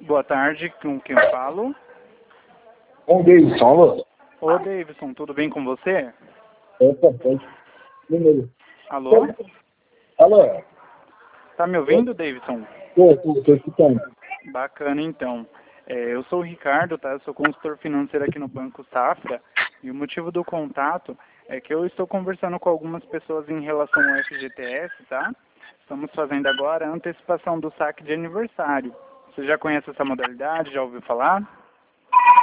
boa tarde, com quem eu falo? Com o Davidson, alô? Ô, Davidson, tudo bem com você? Opa, pode. Número. Alô? Alô? Tá me ouvindo, Davidson? Tô escutando. Bacana, então. Eu sou o Ricardo, tá? Eu sou consultor financeiro aqui no Banco Safra. E o motivo do contato é que eu estou conversando com algumas pessoas em relação ao FGTS, tá? Estamos fazendo agora a antecipação do saque de aniversário. Você já conhece essa modalidade? Já ouviu falar?